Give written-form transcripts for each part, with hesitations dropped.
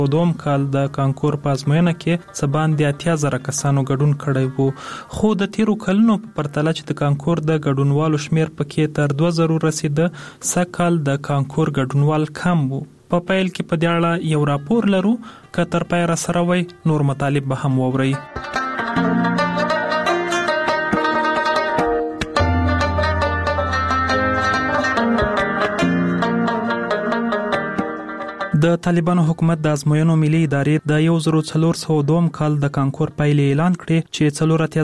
دوم کال د کانکور په ازموینه کې څه باندې 80,000 کسانو ګډون کړی وو، خو د تیرو کلونو په پرتله چې د کانکور د ګډونوالو شمیر پکې تر 2000 رسیده، سږ کال د کانکور ګډونوال کم وو. په پیل کې په دې اړه یو راپور لرو، که تر پای را سره وي نور مطالب به هم واورئ. د طالبانو حکومت د ازموینو ملي ادارې د 1402 کال د کانکور پایلې اعلان کړې چې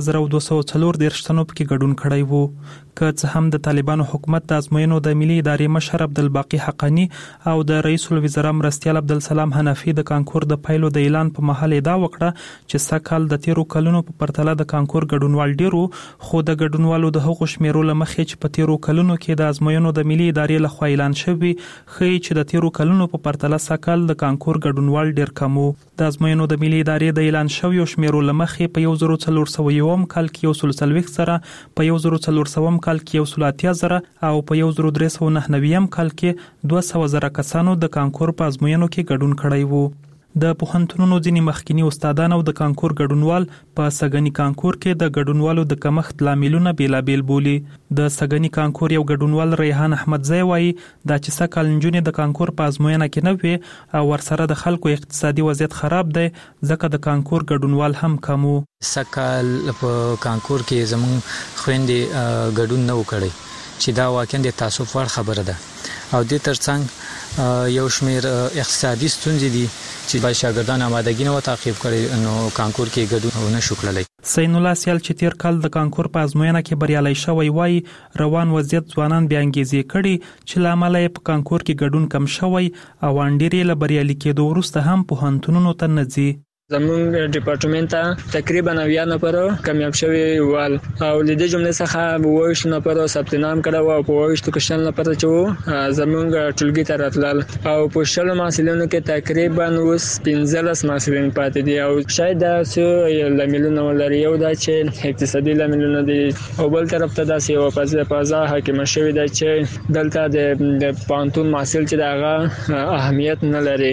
4240 تنو پکې ګډون کړی وو. که څه هم د طالبانو حکومت د ازموینو د ملي ادارې مشر عبدالباقي حقانی او د رئیس الوزرا مرستیال عبدالسلام حنفي د کانکور د پایلو د اعلان په مهال ادعا وکړه چې سږ کال د تیرو کلونو په پرتله د کانکور ګډونوال ډیرو، خو د ګډونوالو د هغو شمیرو له مخې چې په تیرو کلونو کې د ازموینو د ملي ادارې لخوا اعلان شوی، ښیي چې د تیرو کلونو په پرتله سږ کال د کانکور ګډونوال ډیر کم وو. د ازموینو د ملي ادارې د اعلان شویو شمیرو له مخې په 1401 کال کې 140 زره، په 1400 کال کې 180 زره او په 1399 کال کې 200 زره کسانو د کانکور په ازموینو کې ګډون کړی وو. د پوهنتونونو ځینې مخکینی استادان او د کانکور ګډونوال په سږني کانکور کې د ګډونوالو د کمښت لاملونه بیلابیل بولي. د سږني کانکور یو ګډونوال ریحان احمدزی وایي دا چې سږ کال نجونې د کانکور په ازموینه کې نه وي او ورسره د خلکو اقتصادي وضعیت خراب دی، ځکه د کانکور ګډونوال هم کم وو. سږ کال په کانکور کې زموږ خویندې ګډون نه وکړي چې دا واقعا د تاسف وړ خبره ده، او د ترڅنګ یو شمیر اقتصادي ستونزې دي چې باید شاګردان آمادګي نه تعقیب کړي، نو کانکور کې ګډون نه شو کړلی. سین الله سیال چې تیر کال د کانکور په ازموینه کې بریالی شوی وای، روان وضعیت ځوانان بیا انګیزې کړي چې له امله یې په کانکور کې ګډون کم شوی او انډيري له بریالي کېدو وروسته هم پوهنتونونو ته نه ځي. زمونږ ډپارټمنټ ته تقریبا 90 نفر کامیاب شوي ول او د دې جملې څخه 22 نفر ثبت نام کړو او په 22 کې شل نفر چې زمونږ ټولګي ته راتلل او په شل محصلینو کې تقریبا اوس 15 محصلین پاتې دي او شاید دا څه لاملونه ولري. یو دا چې اقتصادي لاملونه دي او بل طرف ته دا چې فضا حاکمه شوې ده چې دلته د پانتون محصل چې دغه اهمیت نه لري،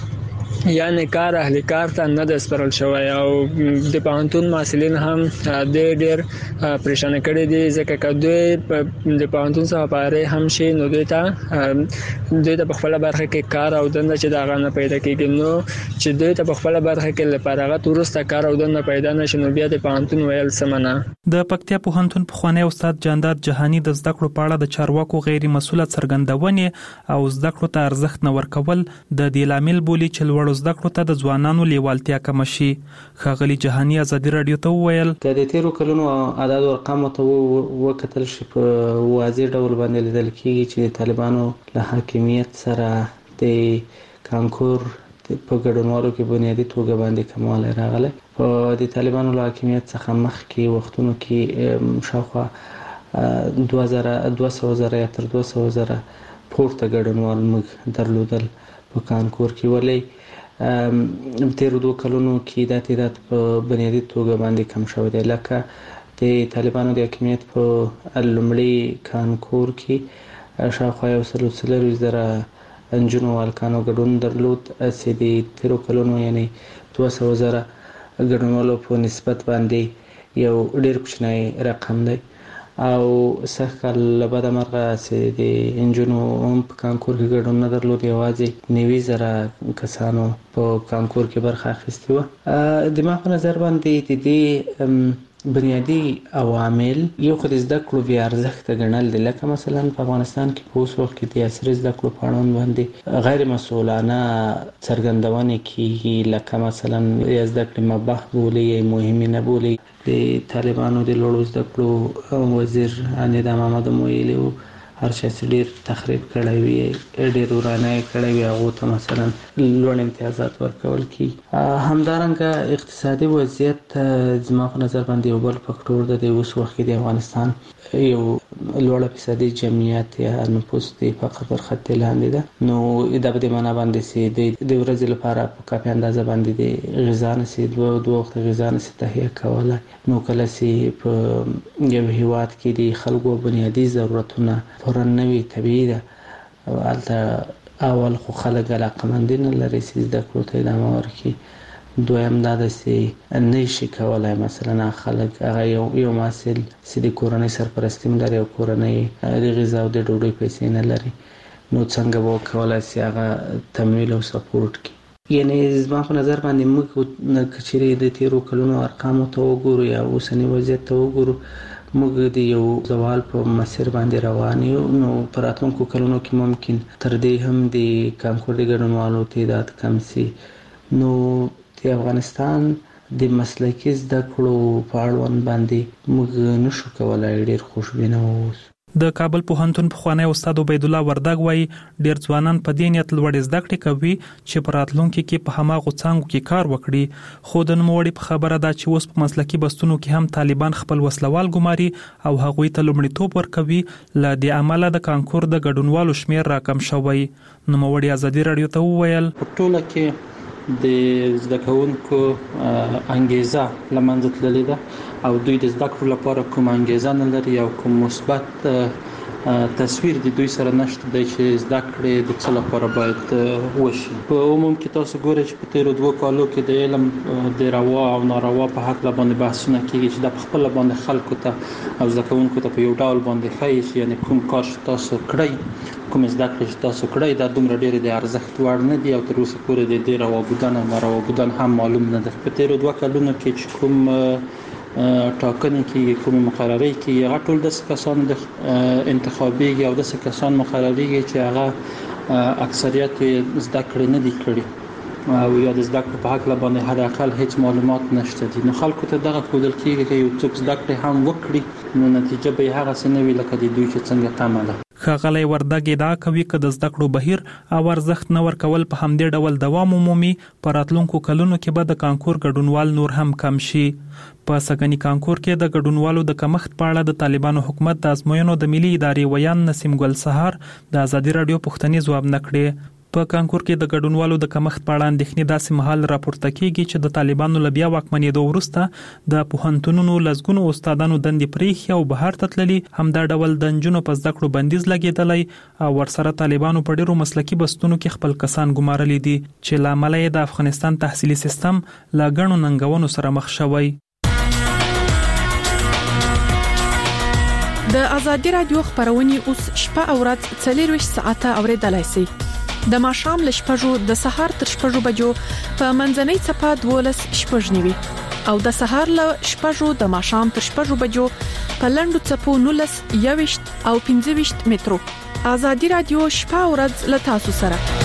یعنی کار اهل کار ته نه د سپارل شوی او د پوهنتون محصلین هم ډېر پریشان کړي دي، ځکه که دوی د پوهنتون څخه فارغ هم شي نو دوی ته په خپل برخه کې کار او دنده چې دا غنه پیدا کیږي، نو چې دوی ته په خپل برخه کې لپاره ورسته کار او دنده پیدا نشي نو بیا د پوهنتون ویل سمنه. د پکتیا پوهنتون پخوانی استاد جانداد جهانی د زده کړو په اړه د چارواکو غیر مسؤله څرګندونې او زده کړو ته ارزښت نه ورکول د دې لامل بولي چې لوړ زده کړو ته د ځوانانو لیوالتیا کم شي. ښاغلي جهانی ازادي رادیو ته وویل د تیرو کلونو اعداد او ارقام ته وکتل شي په واضح ډول باندې لیدل کیږي چې طالبانو له حاکمیت سره د کانکور په ګډونوالو کې بنیادی توګه باندې کموالی راغلی. په د طالبانو له حاکمیت څخه مخکې وختونو کې شاوخوا 200 زره یا تر 200 زره پورته ګډونوال موږ درلودل په کانکور کې، ولې تیرو 2 کلونو کې دا تعداد په بنیادی توګه باندې کم شوی دی. لکه د طالبانو د حاکمیت په لومړي کانکور کې شاوخوا 140 زره انجونو والکانو ګډون درلود، چې د تیرو کلونو یعنی 200 زره ګډونوالو په نسبت باندې یو ډیر کوچنی رقم دی. او سږ کال له بده مرغه چې د انجونو هم په کانکور کې ګډون نه درلود، یوازې 90 زره کسانو په کانکور کې برخه اخیستې وه. د ما په نظر باندې د دې بنیادی عوامل یو خو د زده کړو بې ارزښته ګڼل دي، لکه مثلا په افغانستان کې په اوس وخت کې د عصري زده کړو په اړوند باندې غیر مسؤلانه څرګندونې کېږي، لکه مثلا یا زده کړې مباح بولي یا مهمې نه بولي. د طالبانو د لوړو زده کړو وزیر نظام محمد ویلي و هر چا چې ډېر تخریب کړی وي، ډېر ورانه کړی وي، هغو ته مثلا لوړ امتیازات ورکول کېږي. همدارنګه اقتصادي وضعیت زما په نظر باندې یو بل فکټور ده. د اوس وخت کې د افغانستان یو لوړه فیصدي جمعیت یا نفوس د فقر پر خط لاندې ده، نو دا په دې معنا باندې چې د ورځې لپاره په کافي اندازه باندې د غذا نشي دوه وخت غذا نشي تهیه کولی، نو کله چې په یو هیواد کې د خلکو بنیادي ضرورتونه پوره نه وي، طبیعي ده هلته اول خو خلک علاقمندي نه لري چې زده کړو ته ادامه ورکړي. دویم دا ده چې نه شي کولای مثلا خلک هغه یو محصل چې د کورنۍ سرپرستی هم لري او کورنۍ د غذا او د ډوډۍ پیسې نه لري، نو څنګه به وکولای شي هغه تمویل او سپورټ کړي. یعنی زما په نظر باندې موږ کچېرې د تیرو کلونو ارقامو ته وګورو یا اوسني وضعیت ته وګورو، موږ د یو زوال په مسیر باندې روان یو. نو په راتلونکو کلونو کې ممکن تر دې هم د کانکور د ګډونوالو تعداد کم شي. نو د افغانستان د مسلکي زده کړو په اړوند باندې موږ نشو کولای ډېر خوشبینه اوسو. د کابل پوهنتون پخوانی استاد عبید الله وردګ وایي ډېر ځوانان په دې نیت لوړې زده کړې کوي چې په راتلونکي کې په هماغو څانګو کې کار وکړي. خو د نوموړي په خبره ده چې اوس په مسلکي بستونو کې هم طالبان خپل وسلوال ګماري او هغوی ته لومړیتوب ورکوي. له دې امله د کانکور د ګډونوالو شمیر راکم شوی. نوموړي ازادي راډیو ته وویل په ټوله کې د زده کوونکو انګیزه لمنځه تللې ده او دوی د زده کړو لپاره کوم انګیزه نه لري او کوم مثبت تصویر د دوی سره نشته دی چې زده کړې د څه لپاره باید وشي. په عموم کې تاسو ګورئ چې په تیرو 2 کالو کې د علم د روا او ناروا په حق باندې بحثونه کیږي چې د خپل باندې خلکو ته او زده کوونکو ته په یو ډول باندې ښایي چې یعنی کوم کار تاسو کړی، کوم زده کړې تاسو کړی دا دومره ډېر د ارزښت وړ نه دي او تر اوسه پورې د روا بودن او ناروا بودن هم معلوم نه ده. په تیرو 2 کلونو کې چې کوم ټاکنې کې کوم مقرري کې هغه ټول د کسان د انتخابي او د کسان مقرري چې هغه اکثریت زده کړې نه دي کړې او یا د زده کړې په حق باندې حد اقل هیڅ معلومات نشته دي. نو خلکو ته دغه ښودل کېږي چې یو څوک زده کړې هم وکړي نو نتیجه به هغه څه نه وي لکه د دوی چې څنګه تمه ده. ښاغلی وردګ ادعا کوي که د زده کړو بهیر او ارزښت نه ورکول په همدې ډول دوام ومومي، په راتلونکو کلونو کې به د کانکور ګډونوال نور هم کم شي. په سږني کانکور کې د ګډونوالو د کمښت په اړه د طالبانو حکومت د ازموینو د ملي ادارې ویان نسیم ګل سهار د ازادي راډیو پوښتنې ځواب نه کړې. په کانکور کې د ګډونوالو د کمښت په اړه اندېښنې داسې مهال راپورته کیږي چې د طالبانو له بیا واکمنېدو وروسته د پوهنتونونو لسګونو استادانو دندې پرېښي او بهر ته تللي، همدا ډول د نجونو په زده کړو بندیز لګېدلی او ورسره طالبانو په ډېرو مسلکي بستونو کې خپل کسان ګمارلي دي چې له امله یې د افغانستان تحصیلي سیستم له ګڼو ننګونو سره مخ شوی. د ازادي راډیو خبرونه اوس شپه او ورځ 24 ساعته اوریدلای شئ. د ماښام له 6 د سهار تر 6 بجو په منځنۍ صفه 12 شپږ نیوي او د سهار له 6 د ماښام تر 6 بجو په لندو صفو 19 21 او 25 مترو. ازادي راډیو شپه او ورځ له تاسو سره.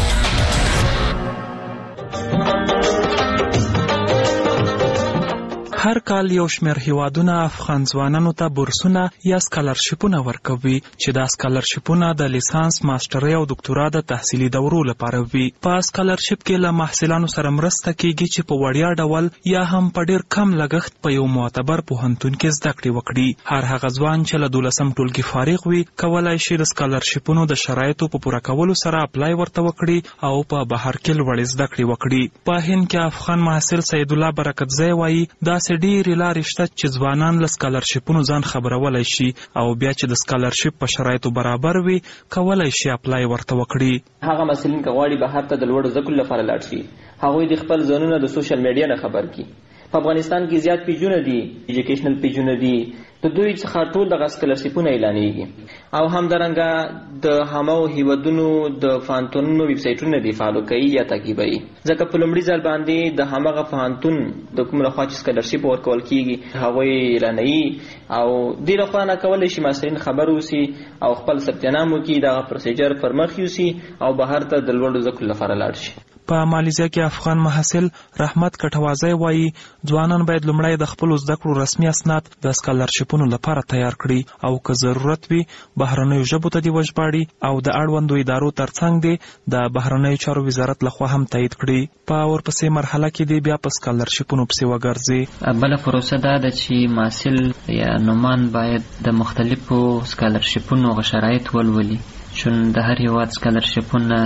هر کال یو شمېر هیوادونه افغان ځوانانو ته بورسونه یا سکالرشیپونه ورکوي چې دا سکالرشیپونه د لیسانس، ماسترۍ او دکتورا د تحصیلي دورو لپاره وي. په سکالرشیپ کې له محصلانو سره مرسته کیږي چې په وړیا ډول یا هم په ډېر کم لګښت په یو معتبر پوهنتون کې زده کړې وکړي. هر هغه ځوان چې له 12م ټولګي فارغ وي کولای شي د سکالرشیپونو د شرایطو په پوره کولو سره اپلای ورته وکړي او په بهر کې لوړې زده کړې وکړي. په هند کې افغان محصل سید الله برکتزی وایي داسې ډېرې لارې شته چې ځوانان له سکالرشیپونو ځان خبرولای شي او بیا چې د سکالرشیپ په شرایطو برابر وي کولای شي اپلای ورته وکړي. هغه محصلین که غواړي بهر ته د لوړو زده کړو لپاره لاړ شي هغوی د خپل ځانونه د سوشل میډیا نه خبر کړي. په افغانستان کې زیات پیجونه دي، ایجوکیشنل پیجونه دي، د دوی څخه ټول د سکالرشیپونه اعلانېږي او همدارنګه د همو هیوادونو د پوهنتونونو ویب سایټونه دي فالو کوي یا تعقیبوي، ځکه په لومړي ځل باندې د همغه پوهنتون د کوم لخوا چې سکالرشیپ ورکول کیږي هغوی اعلانوي او دې لخوا نه کولی شي محصلین خبر اوسي او خپل ثبت نام وکړي، دغه پروسیجر پر مخ یوسي او بهر ته د لوړو زده کړو لپاره لاړ شي. په مالیزیا کې افغان محصل رحمت کټوازی وایي ځوانان باید لومړی د خپلو زده کړو رسمي اسناد د سکالرشیپونو لپاره تیار کړي او که ضرورت وي بهرنیو ژبو ته دې وژباړي او د اړوندو ادارو ترڅنګ دې د بهرنیو چارو وزارت لخوا هم تایید کړي. په ورپسې مرحله کې دې بیا په سکالرشیپونو پسې وګرځي. بله پروسه دا ده چې محصل یا نومان باید د مختلفو سکالرشیپونو شرایط ولولي چون د هر هیواد سکالرشپونه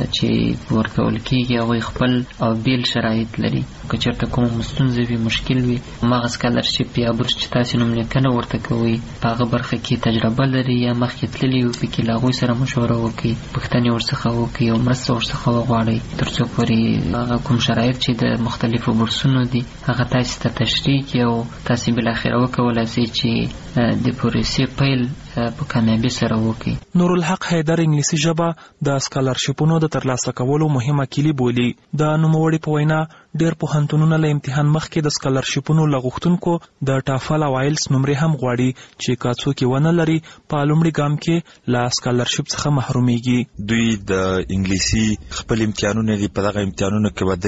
چې ورکول کیږي هغوی خپل او بیل شرایط لري. که چېرته کومه ستونزه وي، مشکل وي، هماغه سکالرشپ یا بورس چې تاسې نوم لیکنه ورته کوئ په هغه برخه کې تجربه لري یا مخکې تللي وي، پکې له هغوی سره مشوره وکړئ، پوښتنې ورڅخه وکړئ او مرسته ورڅخه وغواړئ تر څو پورې هغه کوم شرایط چې د مختلفو بورسونو دي هغه تاسې ته تشریح کړي او تاسې بالاخره وکولای شئ چې د پروسې پیل په کامیابی سره وکړي. نورالحق حیدر انګلیسي ژبه د سکالرشپونو د ترلاسه کولو مهمه کلی بولي. د نوموړي په وینا ډېر پوهنتونونه له امتحان مخکې د سکالرشپونو له غوښتونکو د ټافل او آیلس نمرې هم غواړي چې که څوک یې ونه لري په لومړي ګام کې له سکالرشپ څخه محرومیږي. دوی د انګلیسي خپل امتحانونه دي، په دغه امتحانونو کې به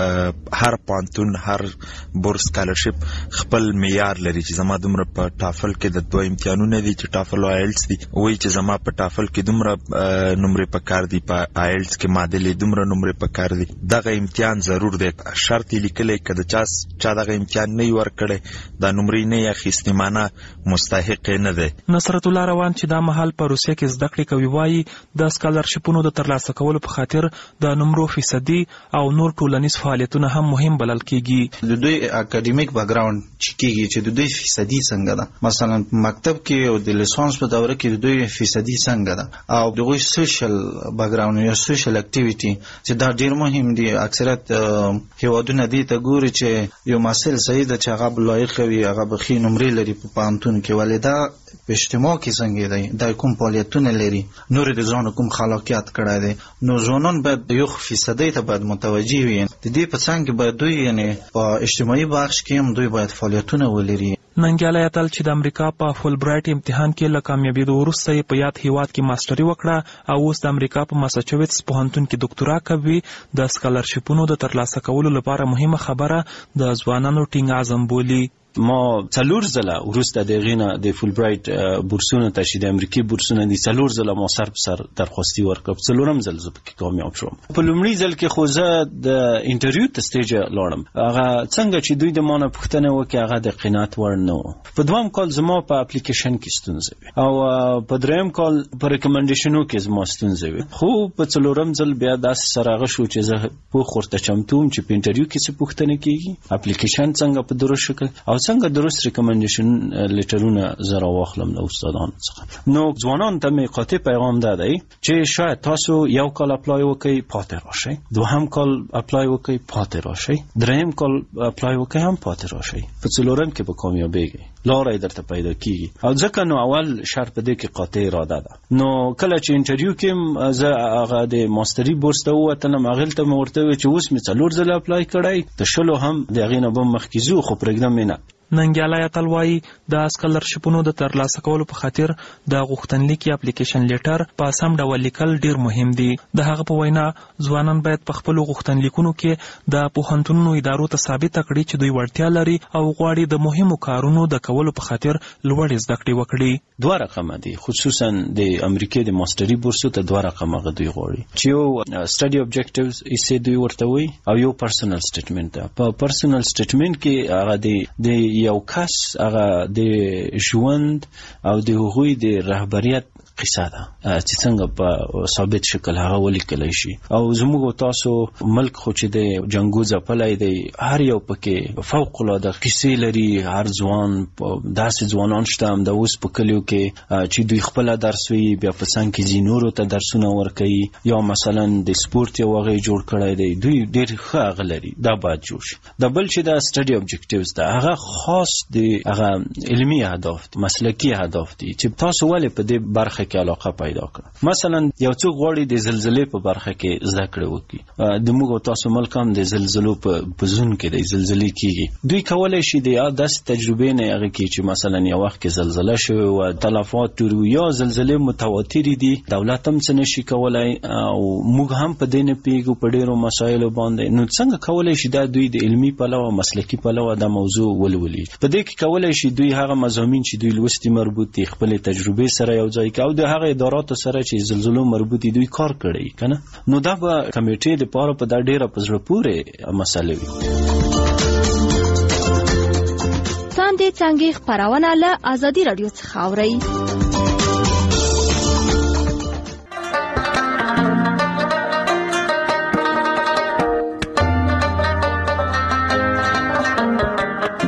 د هر پوهنتون هر بورس سکالرشپ خپل معیار لري چې زما دومره په ټافل کې د دوه امتحانونه دي چې ټافل او آیلس دي، وایي چې زما په ټافل کې دومره نمرې پکار دي، په آیلس کې معادلې دومره نمرې پکار دي. دغه امتحان ضرور دی، شرط یې لیکلی که د چا دغه امتحان نه یې ورکړی دا نمرې نه یې اخیستې معنه مستحق یې نه دی. نصرت الله روان چې دا مهال په روسیه کې زده کړې کوي وایي د سکالرشپونو د ترلاسه کولو په خاطر د نمرو فیصدي او نور ټولنیز فعالیتونه هم مهم بلل کیږي. د دوی اکاډمیک بیکګراوند چې کیږي چې د دوی فیصدي څنګه ده، مثلا مکتب کې او د لیسانس په دوره کې د دوی فیصدي څنګه ده، او دغه سوشل بیکګراوند یا سوشل اکټیویټي چې دا ډیر مهم دي. اکثریت هیوادونه دي ته ګوري چې یو محصل صحیح ده چې هغه لایق وي، هغه به ښې نمرې لري په پوهنتون کې، ولې دا په اجتماع کې څنګه دی، دا کوم فعالیتونه لري، نور د ځان کوم خلاقیت کړی دی. نو ځوانان باید یو فیصدي ته باید متوجه وي. د دې په څنګ کې باید دوی یعنی په اجتماعي بخش کې هم دوی باید فعالیتونه ولري. ننګیالی اتل چې د امریکا په فول برایټ امتحان کې له کامیابېدو وروسته یې په یاد هیواد کې ماسټري وکړه او اوس د امریکا په ماساچوټس پوهنتون کې ډاکټورا کوي. د سکالرشپونو د ترلاسه کولو لپاره مهمه خبره د ځوانانو ټینګ عزم بولي. ما 4 ځله وروسته د غینه د فول برایټ بورسونه ته چې د امریکای بورسونه دي 4 ځله ما سر په سر درخواستي ورکړم، 4م ځل زه پکې کامیاب شوم. په لومړي ځل کې خو زه د انټرویو ته سټیج لاړم، هغه څنګه چې دوی د مانه پوښتنه وکړه هغه د قناعت وړ نه و. په دویم کال زما په اپلیکیشن کې ستونزه وي او په دریم کال په ریکمنډیشنو کې زما ستونزه وي، خو په 4م ځل بیا داسې سره غشو چې زه په خورته چمتوم چې په انټرویو کې څه پوښتنه کیږي، اپلیکیشن څنګه په درست شکل او څنګه درست ریکمنډیشن لیټرونه زره واخلم له استادانو څخه. نو ځوانان ته مې قاطع پیغام دی چې شاید تاسو یو کال اپلای وکړئ پاتې راشئ، دوهم کال اپلای وکړئ پاتې راشئ، دریم کال اپلای وکړئ هم پاتې راشئ، په 4م کې به کامیابیږئ، لاره درته پیدا کیږي. او ځکه نو اول شرط دې کې قاطع اراده ده. نو کله چې انټرویو کې زه هغه د ماستري بورس ته ووتلم، هغې ته مې ورته وویل چې اوس مې 4 ځله اپلای کړی، د 10 هم د هغې نه به مخکې ځو، خو پرېږدم یې نه. ننګیالی اتل وایي د سکالرشپونو د ترلاسه کولو په خاطر د غوښتنلیک یا اپلیکیشن لیټر په سم ډول لیکل ډیر مهم دي. د هغه په وینا ځوانان باید په خپلو غوښتنلیکونو کې د پوهنتونونو ادارو ته ثابته کړي چې دوی وړتیا لري او غواړي د مهمو کارونو د کولو په خاطر لوړې زده کړې وکړي. 2 رقمه دي، خصوصا د امریکای د ماستري بورسو ته 2 رقمه دوی غواړي چې یو سټډي اوبجیکټیوز یې دوی ورته وایي او یو پرسنل سټیټمنټ ده. په پرسنل سټیټمنټ کې هغه د یو کس هغه د ژوند او د هغوی د رهبریت قصه ده چې څنګه په ثابت شکل هغه ولیکلی شي. او زموږ تاسو ملک خو چې د جنګو ځپلی دی، هر یو پکې فوق العاده قصې لري. هر ځوان داسې ځوانان شته هم د اوس په کلیو کې چې دوی خپله درس وي، بیا په څنګ کې ځي نورو ته درسونه ورکوي، یا مثلا د سپورت یو هغه جوړ کړی دی، دوی ډېر ښه هغه لري، دا باید جوړ شي. د بل چې د سټډي اوبجیکټیوز ده هغه خاص د هغه علمي اهداف دي، مسلکي اهداف دي چې تاسو ولې په دې برخه کې علاقه پیدا کړه. مثلا یو څوک غواړي د زلزلې په برخه کې زده کړه وکړي، د موږ تاسو ملک هم د زلزلو په زون کې د زلزلې کیږي، دوی کولای شي د داسې تجربې نه هغه کې چې مثلا یو وخت کې زلزله شوې او تلفات ټول یا زلزلې متواترې دي، دولت هم څه نشي کولای او موږ هم په دې نه پیږو په ډېرو مسایلو باندې. نو څنګه کولای شي دا دوی د علمي پلوه مسلکي پلوه دا موضوع ولولي؟ په دې کې کولای شي دوی هغه مضامین چې دوی لوستي مربوط دي خپل تجربې سره یو ځای کوي او د هغه اداراتو سره چې زلزلو مربوطي دوی کار کړی کنه. نو دا به کمیټې د پاره په دا ډیره په زړه پورې مسله وي. څنګه خبرونه له ازادي رادیو څخه اوري.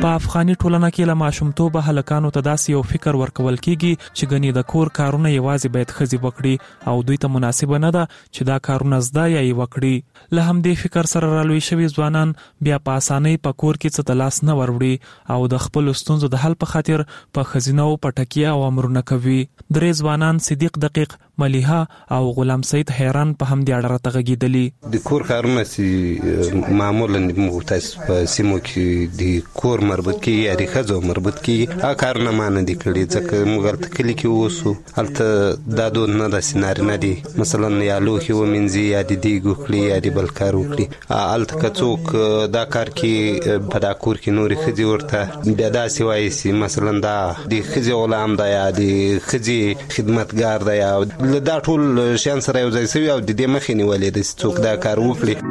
په افغاني ټولنه کې له ماشومتوبه هلکانو ته داسې یو فکر ورکول کیږي چې ګنې د کور کارونه یوازې باید ښځې وکړي او دوی ته مناسبه نه ده چې دا کارونه زده یا یې وکړي. له همدې فکر سره رالوی شوي ځوانان بیا په اسانۍ په کور کې څه د لاس نه وروړي او د خپلو ستونزو د حل په خاطر په ښځینه په ټکیه او امرونه کوي. درې ځوانان صدیق دقیق، ملیحه او غلام سید حیران په همدې اړه راته غږېدلي. د کور کارونه چې معمولا موږ تاسو په سیمو کې د کور مربوط کیږي یا د ښځو مربوط کیږي هغه کارونه ما نه دي کړي ځکه موږ هلته کلي کې اوسو، هلته دا دود نه داسې نارینه دي مثلا یا لوښي ومینځي یا د دیګ وکړي یا د بل کار وکړي. هلته که څوک دا کار کې په دا کور کې نورې ښځې ورته بیا داسې وایي چې مثلا دا د ښځې غلام ده یا د ښځې خدمتګار ده یا له دا ټول شیان سره یو ځای شوي او د دې مخې نیولې ده چې څوک دا کار وکړي.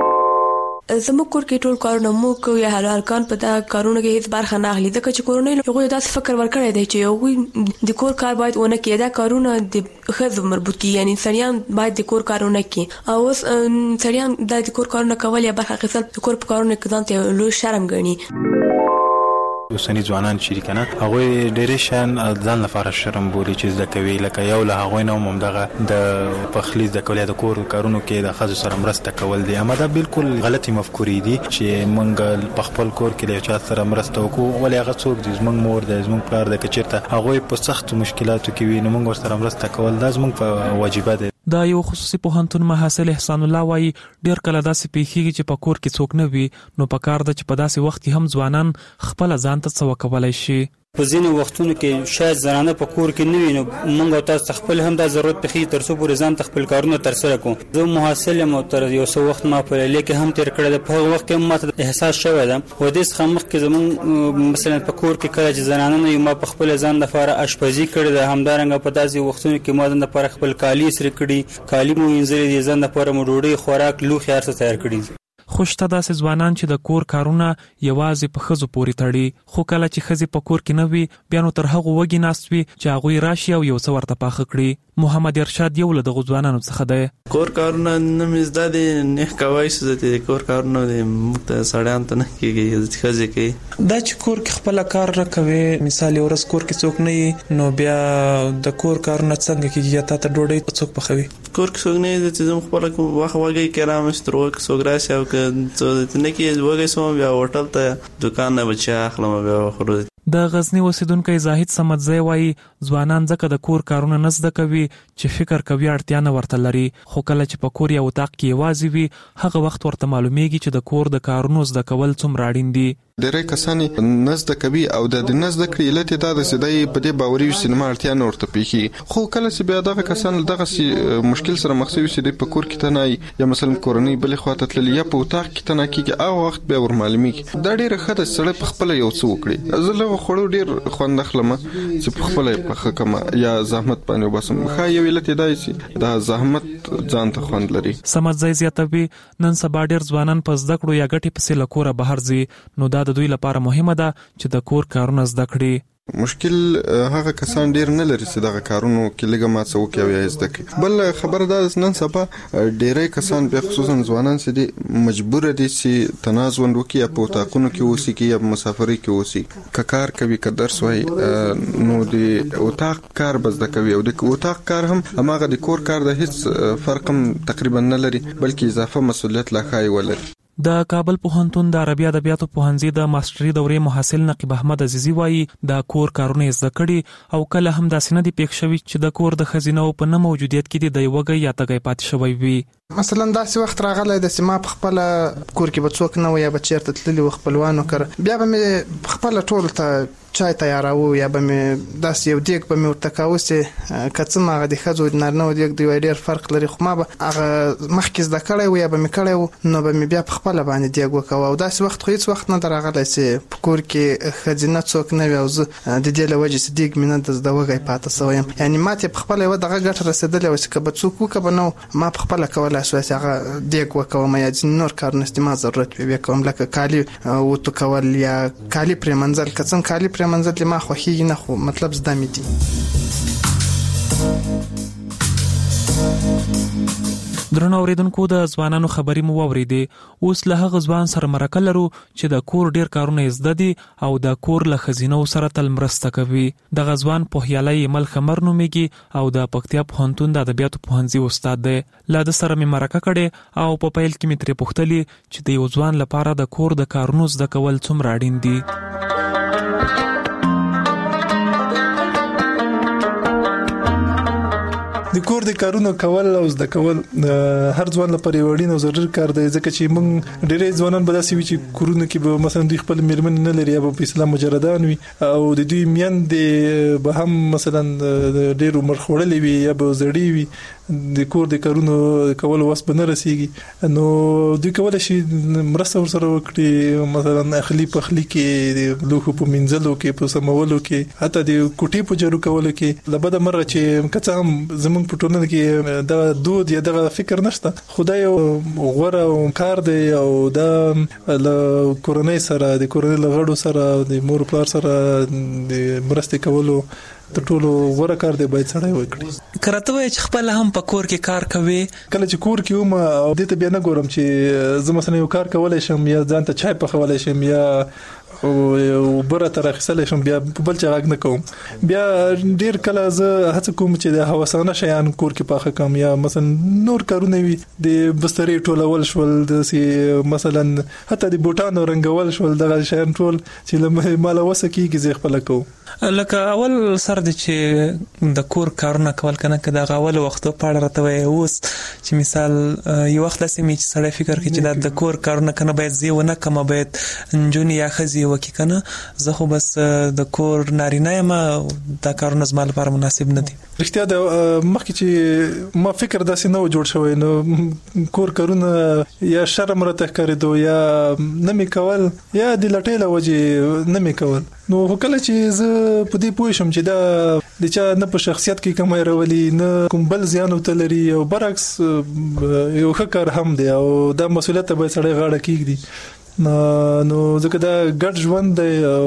زموږ کور کې ټول کارونه موږ یا هلکان په دا کارونه کې هیڅ برخه نه اخلي ځکه چې کورنۍ هغوی داسې فکر ورکړی دی چې هغوی د کور کار باید ونه کړي، دا کارونه د ښځو مربوط کړي، یعنی سړیان باید د کور کارونه کړي او اوس سړیان دا د کور کارونه کول یا برخه اخیستل د کور په کارونه کې ځان ته لوی شرم ګڼي. اوسني ځوانان چې کنه هغوی ډېرې شیان ځان لپاره شرم بولي چې زده کوي، لکه یو له هغوی نه همدغه د پخلي زده کول یا د کور کارونو کې د ښځو سره مرسته کول دي. اما دا بالکل غلطي مفکورې دي چې موږ په خپل کور کې له چا سره مرسته وکړو ولې هغه څوک دي زموږ مور ده زموږ پلار ده که چېرته هغوی په سختو مشکلاتو کې وي نو موږ ورسره مرسته کول دا زموږ په واجبه ده. دا یو خصوصي پوهنتون محصل احسان الله وایي ډېر کله داسې پیښیږي چې په کور کې څوک نه وي نو په کار ده چې په داسې وخت کې هم ځوانان خپله ځان ته څه وکولی شي. په ځینو وختونو کې شاید زنانه په کور کې نه وي نو موږ او تاسو خپل هم دا ضرورت پېښېږي تر څو پورې ځان ته خپل کارونه ترسره کړو. زه محصل یم او تر یو څه وخت ما په لیلیه کې هم تېر کړی ده، په هغه وخت کې هم ماته احساس شوی ده و دې څخه مخکې زموږ مثلا په کور کې کله چې زنانه نه وي ما په خپل ځان لپاره اشپزي کړې ده، همدارنګه په داسې وختونو کې ما ځان لپاره خپل کالي ایسترې کړي، کالي مو وینځلي دي، ځان لپاره مو ډوډۍ خوراک لوښي هر څه تیار کړي. خو شته داسې ځوانان چې د کور کارونه یوازې په ښځو پورې تړي، خو کله چې ښځې په کور کې نه وي بیا نو تر هغو وږي ناست وي چې هغوی راشي او یو څه ورته پاخه کړي. محمد ارشاد یو له دغو ځوانانو څخه دی. کور کارونه نه مې زده دي، نه کوای شو چې د کور کارونه موږ ته سړیانو ته نه کېږي، ښځې کوي. دا چې کور کې خپله کار نه کوي، مثال یو ورځ کور کې څوک نه وي نو بیا د کور کارونه څنګه کېږي یا تا ته ډوډۍ څوک پخوي؟ کور کې څوک نه وي چې زه خپله وږی کې رامشت تر وږي څوک راشي او که نه کې وږی شوم بیا هوټل ته دوکان نه به چای اخلم بیا وخورو. د غزنی اوسیدونکی زاهد صمدزی وایي ځوانان ځکه د کور کارونه نه زده کوي چې فکر کوي اړتیا نه ورته لري، خو کله چې په کور یا اتاق کې یوازې وي هغه وخت ورته معلومیږي چې د کور د کارونو زده کول څومره اړین دي. ډېری کسان نه زده کوي او د نه زده کړې علت یې دا ده چې دی په دې باوري وي چې زما اړتیا نه ورته پېښېږي، خو کله چې بیا دغه کسان له دغسې مشکل سره مخ شوي چې دی په کور کې تنه یا مثلا کورنۍ بلې خوا ته تللي یا په اتاق کې تنه کېږي هغه وخت بیا ور معلومیږي. دا ډېره ښه ده چې سړی په خپله یو څه وکړي. زه له هغو خوړو ډېر خوند اخلم چې په خپله یې پخه کړم یا زحمت باندې وباسم. ښه یو علت یې دا چې دا زحمت ځان ته خوند لري. صمدزی زیاتوي نن سبا ډېر ځوانان په زده کړو یا ګټې پسې له کوره بهر ځي نو دا د دوی لپاره مهمه ده چې د کور کارونه زده کړي. مشکل هغه کسان ډیر نه لري چې دغه کارونو کې لږه ما څه وکړي او یا زده کړي. بل خبره دا ده نن سبا ډیری کسان بیا خصوصا ځوانان چې دي مجبور دي چې تنازل وکړي یا په اتاقونو کې اوسي کې یا مسافرۍ کې اوسي، که کار کوي که درس وایي نو د اتاق کار به زده کوي او د اتاق کار هم هماغه د کور کار د هیڅ فرق هم تقریبا نه لري بلکې اضافه مسؤلیت لا ښایي ولري. د کابل پوهنتون د عربي ادبیاتو پوهنځي د ماستري دورې محصل نقیب احمد عزیزي وایي د کور کارونه زده کړي او کله هم داسې نه دي پېښ شوي چې د کور د ښځینو په نه موجودیت کې د وږی یا تږی پاتې شوی وي. مثلا داسې وخت راغلی د چې ما په خپله کور کې به څوک نه و یا به چېرته تللي و خپلوانو کره بیا به مې خپله ټولو ته چای تیاراوه یا به مې داسې یو دیګ به مې ورته کاوه چې که څه هغه د ښځو د نارینهو دیګ دوی ډېر فرق لري خو ما به هغه مخکې زده کړی و یا به مې کړی و نو به مې بیا په خپله باندې دیګ وکوه او داسې وخت خو هېڅ وخت نه ده راغلی چې په کور کې ښځینه څوک نه وي او زه د دې له وجې چې دیګ مې نه د زده وږی پاته سوی یم. یعنې ما ته په خپله یوه دغه ګټه رسېدلې وه چې که به څوک وکړه به نه ما په خپله کولی شوی چې هغه دیګ وکوم یا ځینې نور کارونه چې ما ضرورت وي بیا کوم لکه کالي وتو کول یا کالي پرېمنځل که څنګه کالي پرېمنځل ما خوښېږي نه خو مطلب زده مې دي. درنو اوریدونکو د ځوانانو خبرې مو واوریدې. اوس له هغه ځوان سره مرکه لرو چې د کور ډیر کارونه زده دي او د کور له خزینو سره تل مرسته کوي. د غزوان پوهیالي مل خمر نوميږي او د پکتیا پوهنتون د ادبیاتو پوهنځي استاد دی. لا د سره مې مرکه کړي او په پیل کې مې ترې پوښتلي چې د یو ځوان لپاره د کور د کارونو زده کول څومره اړین دي. د کور د کارونو کول او زده کول هر ځوان لپاره یو اړین او ضروري کار دی، ځکه چې موږ ډېرې ځوانان به داسې وي چې کورونه کې به مثلا دوی خپل میرمن نه لري یا په اسلام مجردان وي او د دوی میندې به هم مثلا ډېر عمر خوړلې وي یا به زړې وي، د کور د کارونو کول وس به نه رسیږي. نو دوی کولای شي مرسته ورسره وکړي، مثلا اخلي پخلي کې، لوښو په مینځلو کې، په سمولو کې، حتی د کوټې په جارو کولو کې. لبد مره چې کڅ هم زموږ په ټولنه کې دا دود یا دا فکر نشته، خدای غوړه کار دی او دا له کورنۍ سره، د کورنۍ له غړو سره، د مور پلار سره د مرسته کولو ته ټولو غوړه کار دی، باید سړی وکړي. کرته وای چې خپل هم په کور کې کار کوي. کله چې کور کې وم او دې ته بیا نه ګورم چې زه مثلا یو کار کولای شم یا ځان ته چای پخولای شم یا او بره تر اخیستل شم، بیا په بل چا غږ نه کوم. بیا ډیر کله زه هڅه کوم چې د هوسانه شیان کور کې پاخه کوم یا مثلا نور کارونه وي، د بسترې ټولول شول، د مثلا حتی د بوټانو رنګول شول، دغه شیان ټول چې مال وسه کیږي زه خپل کوم. لکه اول سر د چې د کور کارونه کول کنه که د غاول وختو پاړه راته وای اوس چې مثال یو وخت لسه می چې سړی فکر کوي چې د کور کارونه کنه باید زیونه کم باید جونی یا خزي وکي کنه، زه خو بس د کور نارینه یم، دا کارونه زما لپاره مناسب نه دي. رښتیا د مخکې چې ما فکر داسې نه جوړ شوی، نو کور کارونه یا شرم راته ښکارېدو یا نه می کول یا د لټې له وجې نه می کول. نو کله چې زه په دې پوه شم چې دا د چا نه په شخصیت کې کومه راولي نه کوم بل زیان وته لري او برعکس یو ښه کار هم دی او دا مسؤلیت به سړی غاړه کېږدي. نو ځکه دا ګډ ژوند دی او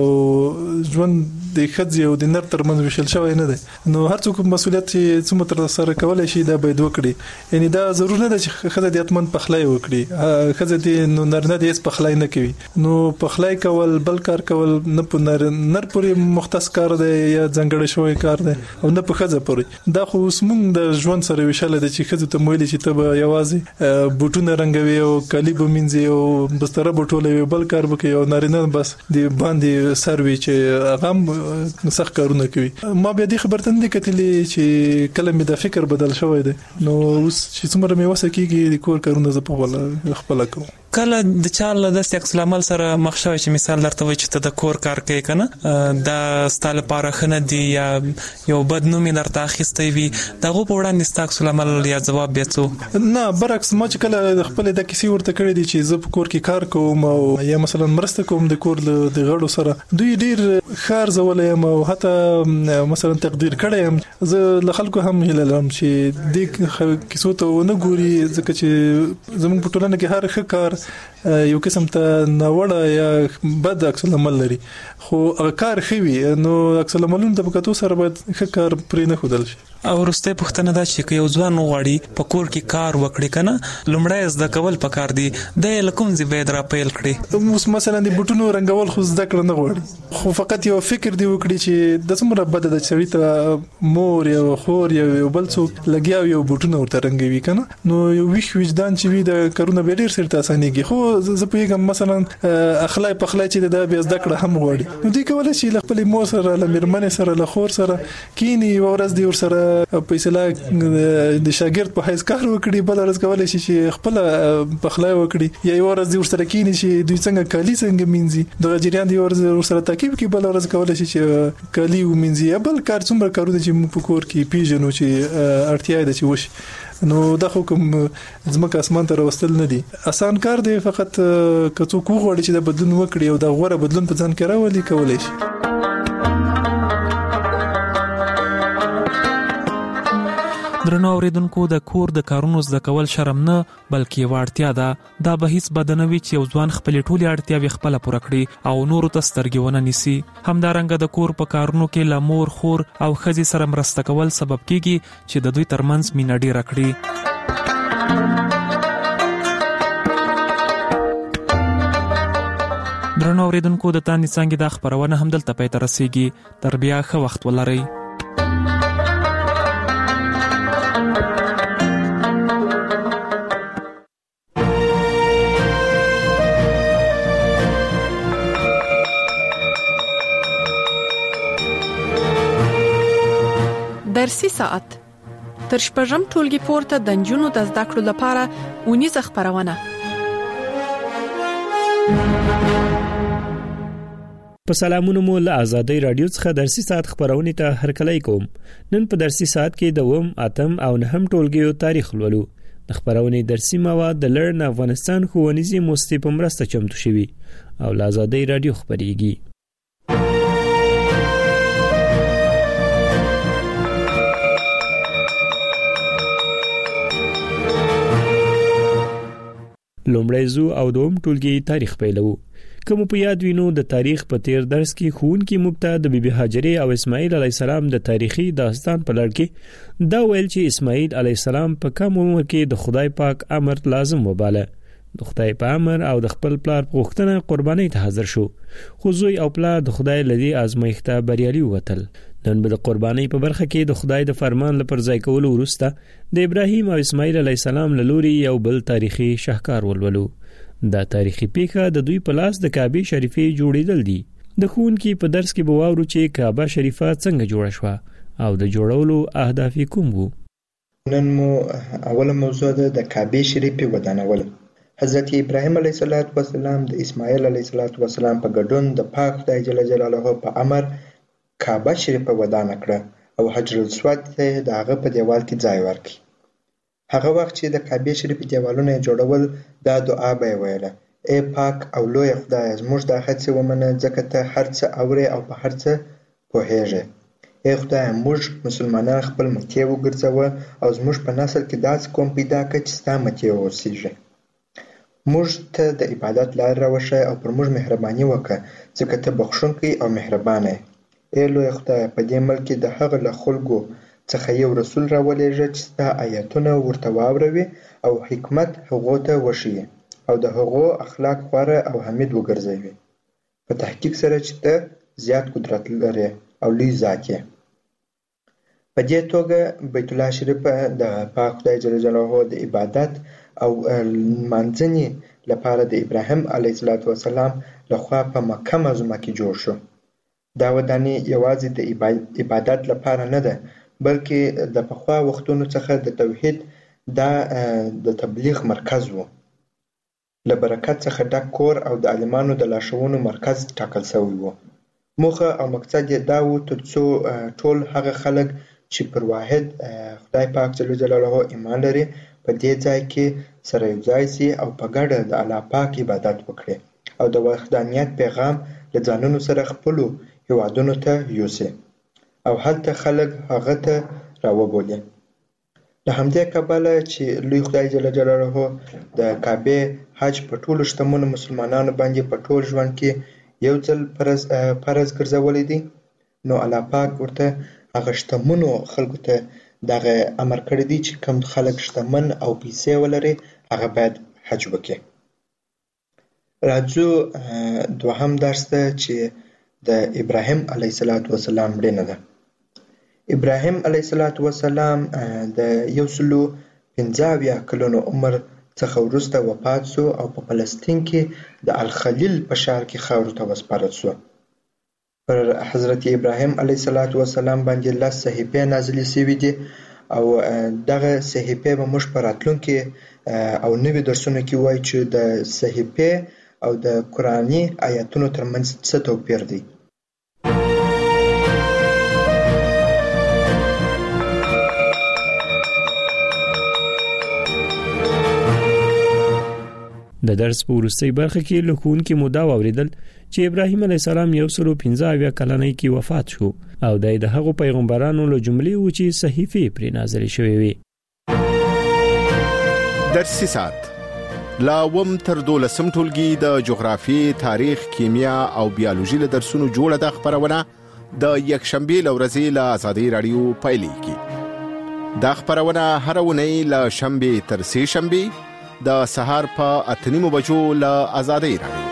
ژوند د ښځې او د نر ترمنځ وشل شوی نه دی، نو هر څوک مسؤلیت چې څومره تر سره کولای شي دا باید وکړي. یعنی دا ضرور نه ده چې ښځه د اتمن پخلای وکړي، ښځه د نو نارینه د هیڅ پخلای نه کوي. نو پخلای کول بل کار کول نه په نر پورې مختص کار دی یا ځانګړی شوی کار دی او نه په ښځه پورې. دا خو اوس موږ د ژوند سره وشل دي چې ښځه ته ویلي چې ته به یوازې بوټونه رنګوي او کالي به مینځي او بستر به ټولوي، بل کار وکړي، او نارینه بس د باندې سروي چې هغه سخت کارونه کوي. ما بیا دې خبرته نه کتلې چې کله مې د فکر بدل شوی دی، نو اوس چې څومره مې وسه کیږي د کور کارونه زه په خپل کوم. کله د چاله د عکس العمل سره مخ شوی چې مثال درته وای چې ته د کور کار کوي کنه دا ستاله لپاره خنه دی یا یو بد نوم درته اخیستی وي، دغه په وړاندې ست عکس العمل یا جواب بیاڅو؟ نه برعکس، ما چې کله خپل د کیسې ورته کړې دي چې زه په کور کې کار کوم او یا مثلا مرسته کوم د کور د غړو سره، دوی ډیر خار زولې او حتی مثلا تقدیر کړم. زه له خلکو هم هیله لرم چې د کیسو ته نه ګوري، ځکه چې زموږ په ټولنه کې هر ښه کار یو قسم ته ناوړه یا بد عکس العمل لري، خو کار خوي نو عکس العملونه د پکاتو سره باید ښه کار پرې نه خودل شي. او ورسته پښتنه دا چې یو ځوان غواړي په کور کې کار وکړي کنه، لومړی زده کول پکار دي، د لکم زی باید را پیل کړي. اوس مثلا د بوټونو رنګول خو زده کړه نه غواړي، خو فقط یو فکر دی وکړي چې د څومره بد د چړې ته مور یا خور یا بل څوک لګیاو یو بوټونو ورته رنګوي کنه، نو یو ویښ وجدان چې وي د کارونه به ډیر سره اسانيږي. خو زه پیغام مثلا اخلاق پخلای چې د بیا زده کړه هم غواړي، نو دوی کولای شي خپل مور سره له میرمن سره له خور سره کینی ورځ دی ور سره په اصطلاح د شاګرد په حیث کار وکړي، بل ورځ کولای شي چې خپل پخلای وکړي یا یو ورځ دی ور سره کینی شي دوی څنګه کالی څنګه مینځي، د جریان دی ور سره ترکیب کې بل ورځ کولای شي چې کالی ومینځي یا بل کار څومره کارونه چې موږ په کور کې پیژنو چې اړتیا ده چې وشي. نو دا خو کوم ځمکه اسمان ته راوستل نه دي، آسان کار دی، فقط که څوک وغواړي چې د بدلون وکړي او د غوړه بدلون په ځان کې راولي کولای شي. درنو اوریدونکو، د کور د کارونو زده کول شرم نه بلکې وړتیا ده. دا به هیڅ بدنوي چې یو ځوان خپل ټولي اړتیاوي خپل پوره کړي او نورو ته سترګې ونه نیسي. همدارنګه د کور په کارونو کې لمور خور او خزي سره مرسته کول سبب کیږي چې د دوی ترمنځ مینه ډیره کړي. درنو اوریدونکو د تاندې څنګه د خبرونه هم دلته پای ته رسیږي. تر بیا ښه وخت ولرئ. درسي ساعت تر شپږم ټولګي پورته د نجونو د زده کړو لپاره ونیزه خبرونه. په سلامونو مو له آزادۍ رادیو څخه درسي ساعت خبرونه ته هرکلی کوم. نن په درسي ساعت کې د اوم اتم او نهم ټولګیو تاریخ لولو. د خبرونه درسي مواد د لرن افغانستان ښوونیزي موسسې په مرسته چمتو شوي او له آزادۍ رادیو خبريږي. لومړی زو او دوم ټولګي تاریخ پیلو. کوم په یاد وینو د تاریخ په تیر درس کې ښوونکي مبتدا د بیبي هاجره او اسماعیل علی السلام د تاریخي داستان په لړ کې دا ویل چې اسماعیل علی السلام په کم عمر کې د خدای پاک امر لازم وباله. د خدای په امر او د خپل پلار په غوښتنه قرباني ته حاضر شو. خو زوی او پلار د خدای لدی آزمایښته بریالي وتل. نن به د قرباني په برخه کې د خدای د فرمان لپاره ځای کول وروسته د ابراهیم او اسماعیل علی السلام له لوري یو بل تاریخي شاهکار ولولو. دا تاریخي پیښه د دوی په لاس د کعبه شریفه جوړیدل دي. د ښوونکي په درس کې به واورو چې کعبه شریفه څنګه جوړه شوه او د جوړولو اهداف کوم وو. نن مو اوله موضوع ده د کعبه شریفه ودانول. حضرت ابراهیم علیه السلام د اسماعیل علیه السلام په ګډون د پاک خدای جل جلاله په امر کعبه شریفه ودانه کړه او حجر الاسود ته دغه په دیوال کې ځای ورکړ. هغه وخت چې د کعبه شریفه دیوالونه جوړول دا دعا به ویله: ای پاک او لوی خدای، زموږ د هڅې ومنه ځکه ته هر څه اورې او په هر څه پوهېږې. ای خدای، موږ مسلمانان خپل مکې وګرځوه او زموږ په نسل کې داسې قوم پیدا کړه چې ستا مکې واوسېږي. موږ ته د عبادت لار راوښیه او پر موږ مهرباني وکړه ځکه ته بخښونکی او مهربانه یې. ای لوی خدای، په دې ملک کې د هغه له خلکو څخه یو رسول راولېږه چې ستا آیاتونه ورته واوروي او حکمت هغو ته وښیي او د هغو اخلاق غوره او حمید وګرځوي، په تحقیق سره چې ته زیات قدرت لرې او لوی ذات یې. په دې توګه بیت الله شریف د پاک خدای جل جلاله د عبادت او لمانځنې لپاره د ابراهیم علیه السلام لخوا په مکه معظمه کې جوړ شو. دا ودانۍ یوازې د عبادت لپاره نه ده، بلکې د پخوا وختونو څخه د توحید د تبلیغ مرکز و. له برکت څخه ډک کور او د عالمانو د لارښوونو مرکز ټاکل شوی و. موخه او مقصد یې دا و ترڅو ټول هغه خلک چې پر واحد خدای پاک جل جلاله ایمان لري په دې ځای کې سره یو ځای شي او په ګډه د الله پاک عبادت وکړي او د وحدانیت پیغام له ځانونو سره خپلو هیوادونو ته یوسي او هلته خلک هغه ته راوبولي. له همدې کبله چې لوی خدای جل جلاله د کعبه حج په ټولو شتمنو مسلمانانو باندې په ټول ژوند کې یو ځل فرض ګرځولی دی، نو الله پاک ورته هغه شتمنو خلکو ته دغه امر کړی دی چې کوم خلک شتمن او پیسې ولري هغه باید حج وکړي. راځو دوهم درس ته چې د ابراهیم علیه السلام مړینه ده. ابراهیم علیه السلام د 115 کلونو عمر څخه وروسته وفات شو او په فلسطین کې د الخلیل په ښار کې خاورو ته وسپارل شو. پر حضرت ابراهیم علیه السلام باندې 10 صحیفې نازلې شوې دي او دغه صحیفې به موږ په راتلونکي او نوي درسونو کې وایو چې د صحیفې او د قرآني آیاتونو ترمنځ څه توپیر دی. د درس په وروستۍ برخه کې له ښوونکي مو دا واورېدل چې ابراهیم علیه السلام 115 کلنۍ کې وفات شو او د هغو پیغمبرانو له جملې و چې صحیفې پرې نازلې شوې وي. درسي ساعت لا وم تر 12 ټولګي د جغرافي، تاریخ، کیمیا او بیولوژي له درسونو جوړه د خبرونه د یک شنبه لورځي له آزادۍ رادیو پایلیږي. دا خبرونه هر اونۍ له شنبې تر سې شنبې د سهار په 8:30 بجو له آزادۍ رادیو.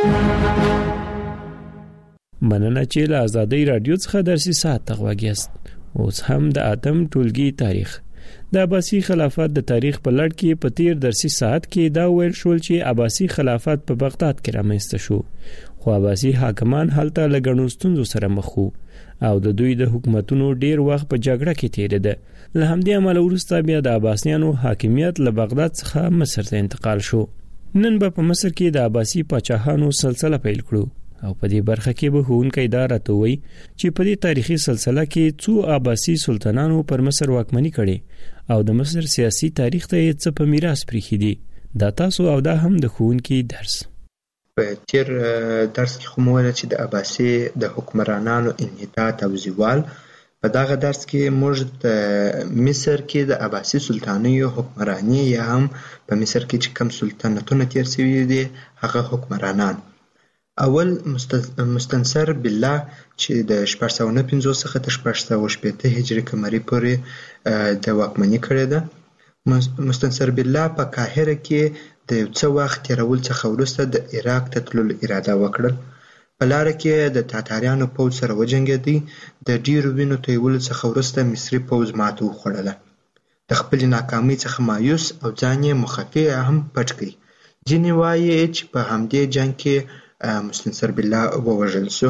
مننه چې له آزادۍ رادیو څخه درسي ساعت غواګیست. اوس هم د اتم ټولګي تاریخ د عباسي خلافت د تاریخ په لړ کې په تیر درسي ساعت کې دا ویل شول چې عباسي خلافت په بغداد کې رامنځته شو، خو عباسي حاکمان هلته له ګڼو ستونزو سره مخ وو او د دوی د حکومتونو ډیر وخت په جګړه کې تیریده. له همدې امله وروسته بیا د عباسیانو حاکمیت له بغداد څخه مصر ته انتقال شو. نن به په مصر کې د عباسي پاچاهانو سلسله پیل کړو او په دې برخه کې به ښوونکی دا راته وایي چې په دې تاریخي سلسله کې څو عباسي سلطانانو پر مصر واکمني کړې او د مصر سیاسي تاریخ ته یې څه په میراث پریښي دي. دا تاسو او دا هم د ښوونکي درس. په تیر درس کې خو مو ویل چې د عباسي د حکمرانانو انحطاط او زوال. په دغه درس کې موږ د مصر کې د عباسي سلطانیو حکمرانی یا هم په مصر کې چې کوم سلطنتونه تیر شوي دي هغه حکمرانان. اول مستنصر بالله چې د 1450 څخه تر 1460 هجري قمري پورې د واکمني کړې ده. مستنصر بالله په قاهره کې د یو څه وخت تیرول څخه وروسته د عراق ته تللو اراده وکړل. په لاره کې د تاتاریانو پوځ سره وجنګېدی. د ډیرو وینو تویولو څخه وروسته مصري پوځ ماته وخوړله. د خپلې ناکامۍ څخه مایوس او ځان یې مخفي هم پټ کړ. ځینې وایي چې په همدې جنګ کې مستنصر بالله ووژل شو.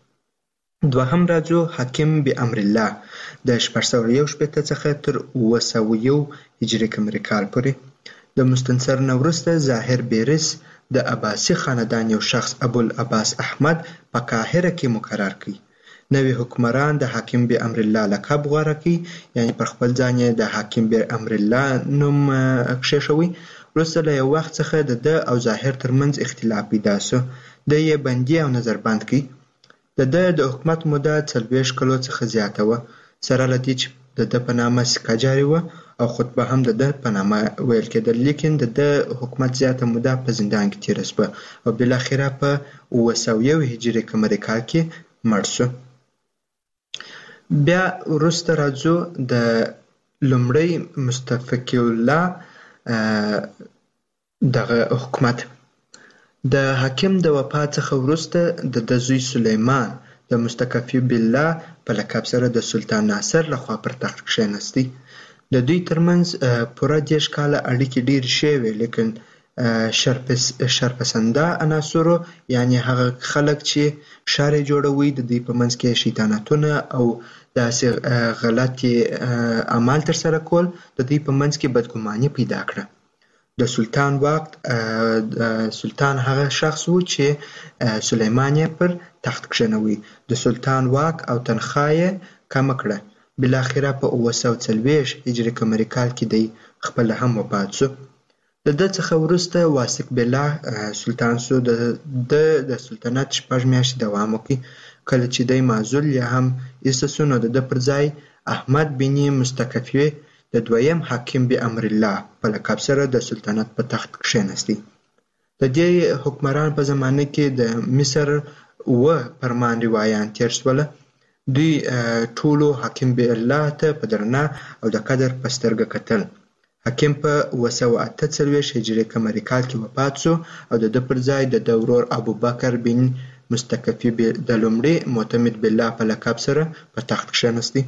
دوهم راځو حاکم بامر الله د 1461 څخه تر 901 هجري قمري کال پورې. د مستنصر نه وروسته ظاهر بیرس د عباسي خاندان یو شخص ابوالعباس احمد په قاهره کې مقرر کړ. نوی حکمران د حاکم بامر الله لقب غوره کړ، یعنی پر خپل ځان یې د حاکم بامر الله نوم کښېښوی. وروسته له یو وخت څخه د ده او ظاهر ترمنځ اختلاف پیدا شو. د یې بندي او نظربند کړ. د ده د حکومت موده 40 کلو څخه زیاته وه، سره له دې چې د ده په نامه سکه جاري وه او خطبه هم د ده په نامه ویل کېدل. لیکن د ده حکومت زیاته موده په زندان کې تېره شوه او بالاخره په 901 هجري قمري کال کې مړ شو. بیا وروسته راځو د لومړی مستفقی الله دغه حکومت. د حاکم د وفات څخه وروسته د ده زوی سلیمان د مستکفی بالله په لقب سره د سلطان ناصر لخوا پر تخت کښېنستی. د دوی ترمنځ پوره 10 کاله اړیکې ډېرې ښې وې، لیکن شرپسنده عناصرو یعنی هغه خلک چې ښار یې جوړوي د دوی په منځ کې شیطانتونه او داسې غلطې اعمال ترسره کول د دوی په منځ کې بدګماني پیدا کړه. د سلطان واک سلطان هغه شخص و چې سلیمان یې پر تخت کښېنوي. د سلطان واک او تنخواه یې کمه کړه. بالاخره په 940 هجري قمري کال کې دی خپله هم وفات شو. د ده څخه وروسته واثق بالله سلطان شو. د سلطنت 6 میاشتې دوام وکړ. کله چې دی معزول یا هم ایسته شو نو د ده پر ځای احمد بن مستکفی د دویم حاکم بامر الله په لقب سره د سلطنت په تخت کښېنستی. د دې حکمران په زمانه کې د مصر فرمان روایان تیر شوله. دوی ټولو حاکم بالله ته په درنه او د قدر په سترګه کتل. حاکم په 948 هجري قمري کال کې وفات شو او د ده پر ځای د ده ورور ابوبکر بن مستکفی د لومړي معتمد بالله په لقب سره په تخت کښېنستی.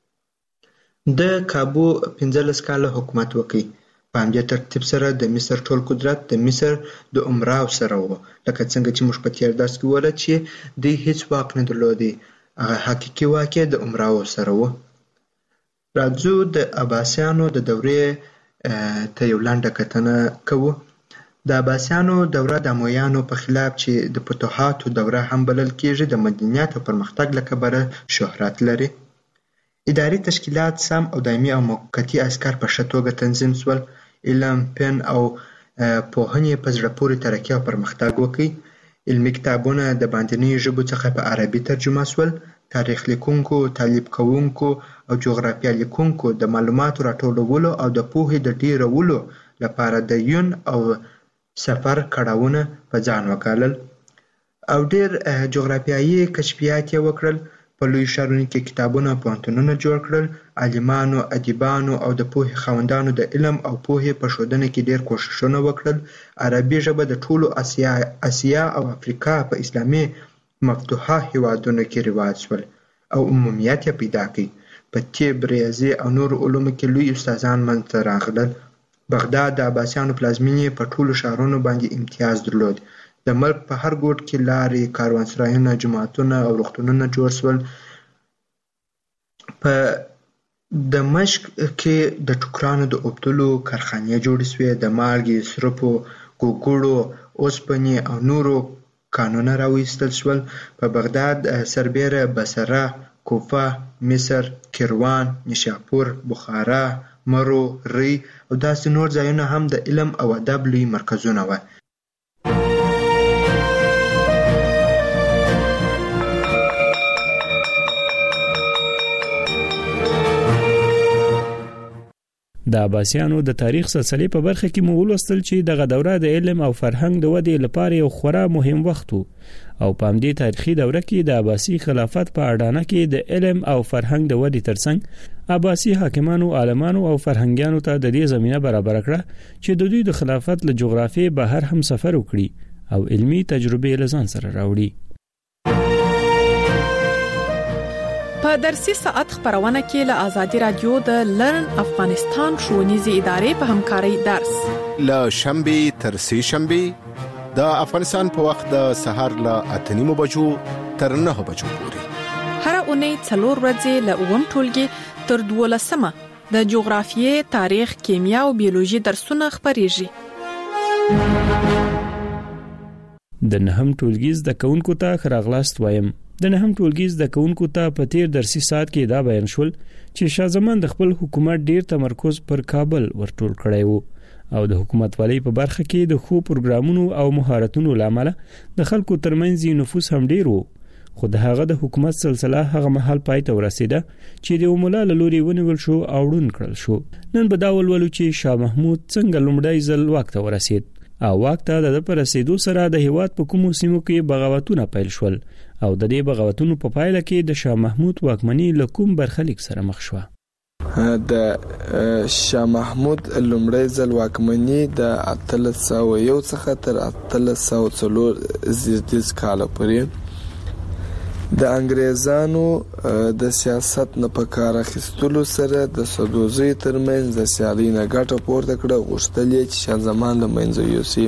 د کابو 15 کاله حکومت وکړ. په همدې ترتیب سره د مصر ټول قدرت د مصر د امراو سره و، لکه څنګه چې موږ په تیر درس کې وویل چې دوی هیڅ واک نه درلودی، هغه حقیقي واک د امراو سره و. راځو د عباسیانو د دورې ته یو لنډه کتنه کوو. د عباسیانو دوره د امویانو په خلاف چې د فتوحاتو دوره هم بلل کېږي د مدنیت او پرمختګ له کبله شهرت لري. اداري تشکیلات سم او دایمي او موقتي عسکر په ښه توګه تنظیم شول. علم، فن او پوهنې په زړه پورې ترقي او پرمختګ وکړ. علمي کتابونه د باندنیو ژبو څخه په عربي ترجمه شول. تاریخ لیکونکو، تعلیب کوونکو او جغرافیه لیکونکو د معلوماتو راټولولو او د پوهې د ډیرولو لپاره د یون او سفر کړاوونه په ځان وکالل او ډیر جغرافیایي کشفیات یې وکړل. په لوی ښارونو کې کتابونه پوهنتونونه جوړ کړل. عالمانو، ادیبانو او د پوهې خاوندانو د علم او پوهې په ښودنه کې ډېر کوښښونه وکړل. عربي ژبه د ټولو اسیا او افریقا په اسلامي مفتوحه هیوادونو کې رواج شول او عمومیت یې پیدا کړ. په طب، ریاضي او نورو علومو کې لوی استادان منځته راغلل. بغداد د عباسیانو پلازمینې په ټولو ښارونو باندې امتیاز درلود. د ملک په هر ګوټ کې لارې، کاروانسرایونه، جوماتونه او روغتونونه جوړ شول. په دمشق کې د ټوکرانو د اوبدلو کارخانې جوړې شوې. د مالګې، سرپو، ګوګړو، اوسپنې او نورو کانونه راوایستل شول. په بغداد سربیره بصره، کوفه، مصر، کیروان، نیشاپور، بخارا، مرو، ری او داسې نور ځایونه هم د علم او ادب لوی مرکزونه وو. د عباسیانو د تاریخ سلسله په برخه کې مو ولوستل چې دغه دوره د علم او فرهنګ د ودې لپاره یو خورا مهم وخت او په همدې تاریخي دوره کې د عباسي خلافت په اډانه کې د علم او فرهنګ د ودې ترڅنګ عباسي حاکمانو، عالمانو او فرهنګیانو ته د دې زمينه برابر کړه چې د دوی د خلافت له جغرافیې بهر هم سفر وکړي او علمي تجربې لزان سره راوړي. په درسي ساعت خبرونه کې له آزادي رادیو د لرن افغانستان ښوونیزې ادارې په همکارۍ درس له شنبه تر سه شنبه د افغانستان په وخت د سهار له 8:30 بجو تر 9 بجو پورې هر اونۍ 4 ورځې له 9 ټولګي تر 12 د جغرافیې، تاریخ، کیمیا او بیولوژي درسونه خبريږي. د نهم ټولګي زده کوونکو ته خراغلاست وایم. د نهم ټولګي زده کوونکو ته په تیر درسي ساعت کې دا بیان شول چې شاه زمان د خپل حکومت ډیر تمرکز پر کابل ورټول کړی وو او د حکومت والی په برخه کې د خو پروګرامونو او مهارتونو لامل د خلکو ترمنځ نفوذ هم ډیر وو. خو د هغه د حکومت سلسله هغه محل پای ته ورسیده چې د مولا لوري ونیول شو او ډون کړل شو. نن به دا ولولو چې شاه محمود څنګه لومړی ځل واک ته ورسید او واک ته د پرسیدو سره د هیواد په کومو سیمو کې بغاوتونه پیل شول او د دې بغاوتونو په پایله کې د شاه محمود واکمنۍ له کوم برخلیک سره مخ شوه. د شاه محمود لومړی ځل واکمنۍ د 1301 څخه تر 1304 زیاتیز کال پورې د انګریزانو د سیاست نه په کار اخیستلو سره د سدوزي ترمنځ د سیالۍ نه ګټه پورته کړه. غوښتل چې شاه زمان له منځه یوسي.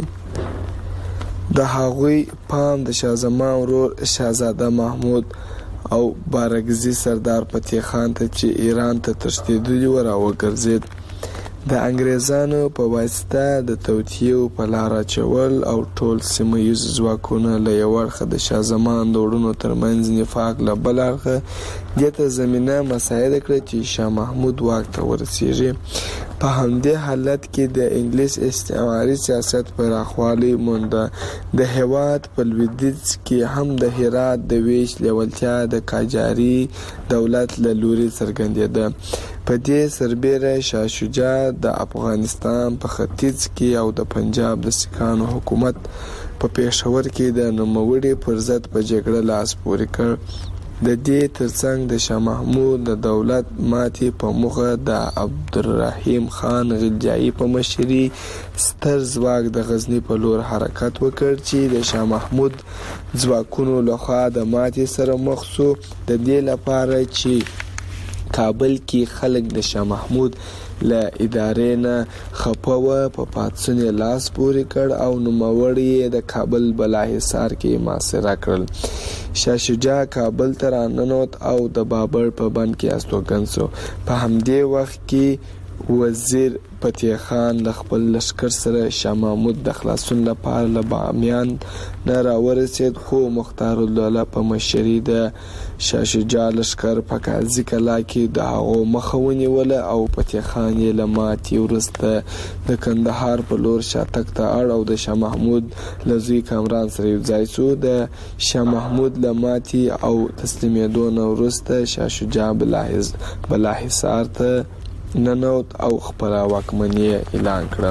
د هغوی پام د شاه زمان ورور شاهزاده محمود او بارګزي سردار فتح خان ته چې ایران ته تښتېدلی و راوګرځید. د انګریزانو په واسطه د توطیو په لار اچول او ټول سیمه ییز ځواکونه له یو اړخه د شاه زمان د وروڼو ترمنځ نفاق له بل اړخه دې ته زمینه مساعده کړه چې شاه محمود واک ته ورسیږي. په همدې حالت کې د انګلیس استعماري سیاست پراخوالی مونده. د هیواد په لویدیځ کې هم د هرات د ویش لیوالتیا د قاجاري دولت له لوري څرګندېده. په دې سربیره شاه شجاع د افغانستان په ختیځ کې او د پنجاب د سکانو حکومت په پېښور کې د نوموړي پر ضد په جګړه لاس پورې کړ. د دې ترڅنګ د شاه محمود د دولت ماتې په موخه د عبدالرحیم خان غلجایی په مشرۍ ستر ځواک د غزنی په لور حرکت وکړ چې د شاه محمود ځواکونو لخوا د ماتې سره مخ شو. د دې لپاره چې کابل کې خلک د شاه محمود له ادارې نه خپه و په پاڅون لاس پورې کړ او نوموړي د کابل بالاحصار کې محاصره کړل. شاه شجاع کابل ته راننوت او د بابر په بند کې استوګن شو. په همدې وخت کې وزیر فتح خان له خپل لشکر سره شاه محمود د خلاصون لپاره له بامیان نه راورسید. خو مختار الدوله په مشرۍ د شاه شجاع لشکر په قاضي کلا کې د هغو مخه ونیوله او فتح خان یې له ماتې وروسته د کندهار په لور شاتګ ته اړ او د شاه محمود له زوی کامران سره یو ځای شو. د شاه محمود له ماتې او تسلیمېدو نه وروسته شاه شجاع بالاحصار ته ننوت او خپل واکمنۍ اعلان کړه.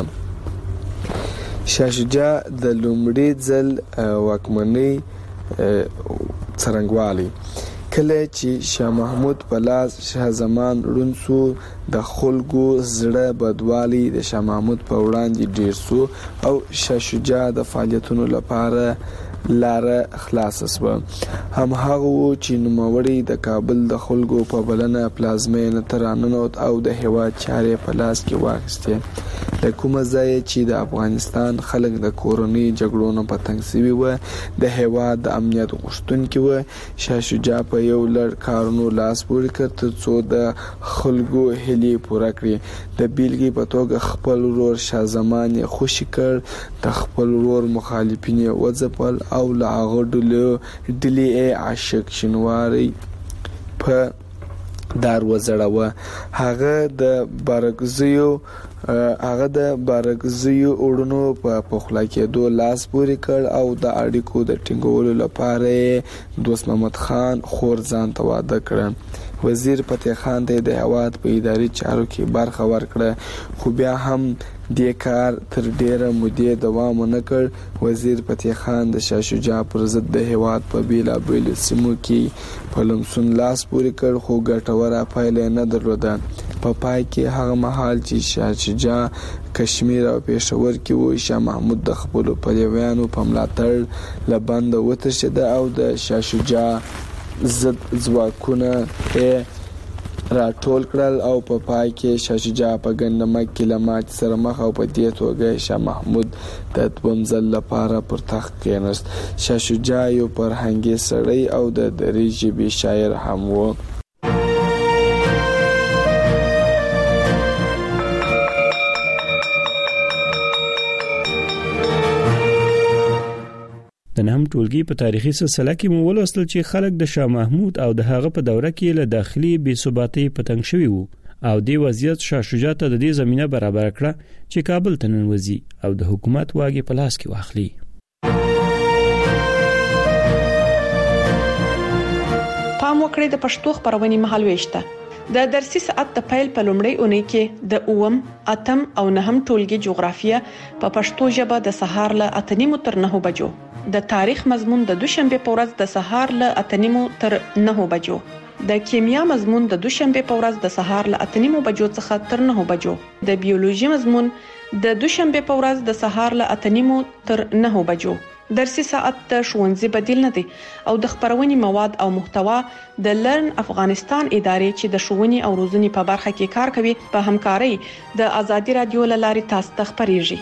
شاه شجاع د لومړي ځل واکمنۍ څرنګوالی کله چې شاه محمود په لاس شاه زمان ړوند سو د خلکو زړه بدوالی د شاه محمود په وړاندې ډیر سو او شاه شجاع د فعالیتونو لپاره لاره خلاص شوه. هم هغه و چې نوموړی د کابل د خلکو په بلنه پلازمینه ته راننوت او د هیواد چارې په لاس کې واخیستې. له کومه ځایه چې د افغانستان خلک د کورنۍ جګړو نه په تنګ سوي وه، د هیواد د امنیت غوښتونکي وه، شاه شجاع په یو لړ کارونو لاس پورې کړ تر څو د خلکو هیلې پوره کړي. د بیلګې په توګه خپل ورور شاه زمان یې خوشي کړ، د خپل ورور مخالفین یې وځپل او له هغه ډلې عاشق شینواری په دار وزړوه. هغه د بارکزیو اورونو په پخلا کېدو لاس پورې کړ او د اړیکو د ټینګولو لپاره دوست محمد خان خور ځان ته واده کړ. وزیر فتح خان ته د هیواد په اداري چارو کې برخه ورکړه، خو بیا هم دې کار تر ډیره مودې دوام ونه کړ. وزیر فتح خان د شاه شجاع پر ضد د هیواد په بیلابیلو سیمو کې په لمسون لاس پورې کړ، خو ګټوره پایله نه درلوده. په پای کې هغه مهال چې شاه شجاع کشمیر او پېښور کې و، شاه محمود د خپلو پلویانو په ملاتړ له بنده وتښتېد او د شاه شجاع ضد ځواکونه یې راټول کړل او په پای کې شاه شجاع په ګندمک کې له ماتې سره مخ او په دې توګه شاه محمود د دویم ځل لپاره پر تخت کېناست. شاه شجاع یو فرهنګي سړی او د دري ژبې شاعر هم و. د نهم ټولګي په تاریخي سلسله کې مو ولوستل چې خلک د شاه محمود او د هغه په دوره کې له داخلي بې ثباتۍ په تنګ شوي وو او دې وضعیت شاه شجاع ته د دې زمینه برابر کړه چې کابل ته ننوځي او د حکومت واګې په لاس کې واخلي. پام وکړئ د پښتو خبرونې مهالويشته د درسي ساعت د پیل په لومړۍ اونۍ کې د اوم، اتم او نهم ټولګي جغرافیه په پښتو ژبه د سهار له 8:30 تر 9 بجو، د تاریخ مضمون د دوشنبه په ورځ د سهار له 8:30 تر 9 بجو، د کیمیا مضمون د دوشنبه په ورځ د سهار له 8:30 بجو څخه تر 9 بجو، د بیولوژي مضمون د دوشنبه په ورځ د سهار له 8:30 تر 9 بجو. درسي ساعت د ښوونځي بدیل نه دی او د خبرونې مواد او محتوا د لرن افغانستان ادارې چې د ښوونې او روزنې په برخه کې کار کوي په همکارۍ د ازادي رادیو لارې تاسو ته خبريږي.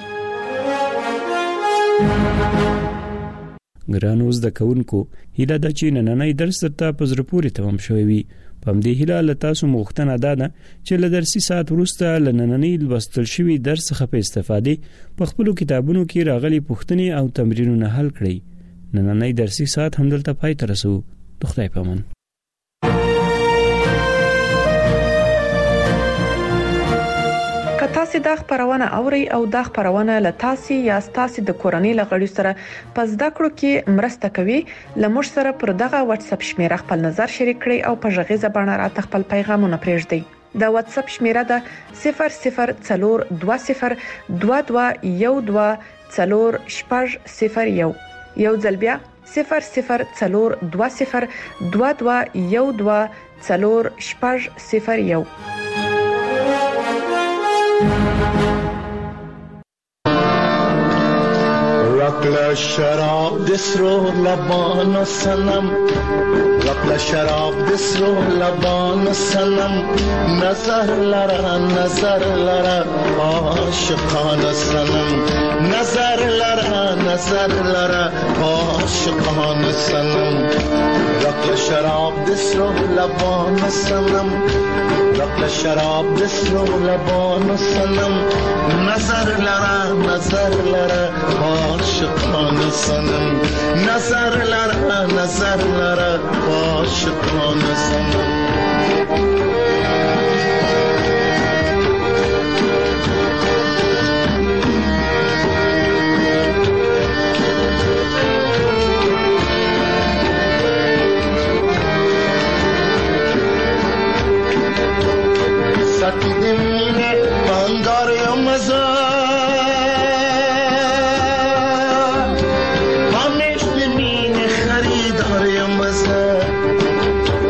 ګرانو زده کوونکو، هیله ده چې نننۍ درس درته په زړه پورې تمام شوی وي. په همدې هیله له تاسو مغوښتنه ده چې له درسي ساعت وروسته له نننۍ لوستل شوي درس څخه په استفادې په خپلو کتابونو کې راغلي پوښتنې او تمرینونه حل کړئ. نننۍ درسي ساعت همدلته پای ته رسو. د خدای په امان. تاسو دا خبرونه اوري او دا خبرونه له تاسو یا تاسو د کورنۍ لغړي سره په زده کړو کې مرسته کوي. لمر سره پر دغه واتس اپ شمیره خپل نظر شریک کړئ او په ژغې زبانه راته خپل پیغامونه پرېږدئ. د واتس اپ شمیره ده 002012124001. یو ځل بیا 002012124001. رقل شراب دسرو لبان سنم، رقل شراب دسرو لبان سنم، نظر لرا عاشقان سنم، نظر لرا عاشقان سنم. رقل شراب دسرو لبان سنم، رقل شراب دسرو لبان سنم، نظر لرا عاشقان سنم، نظر لرا عاشقان سنم. ساقی دمینه بانگار یا مزا، همیش دمینه خریدار یا مزا،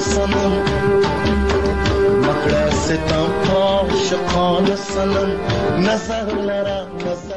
صنم مکړه ستم عاشقانه صنم نظر لرا